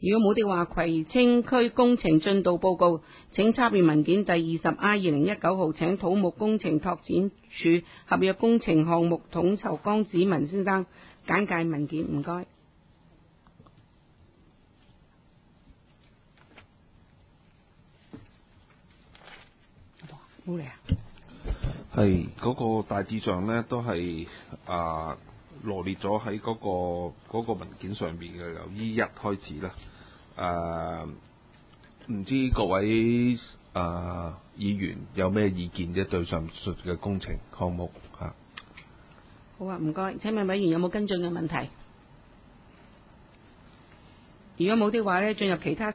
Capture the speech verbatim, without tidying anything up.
如果冇的話，葵青區工程進度報告，請參閱文件第二十 I 二零一九號，請土木工程拓展署合約工程項目統籌江子文先生簡介文件，唔該。冇嚟啊！ 係嗰、那個大致上咧，都係啊羅列咗喺嗰個嗰、那個文件上面嘅，由 E 一開始啦。誒、啊，唔知各位啊議員有咩意見啫？對上述嘅工程項目嚇。啊好啊，唔該。請問委員有冇跟進嘅問題？如果冇的話咧，進入其他。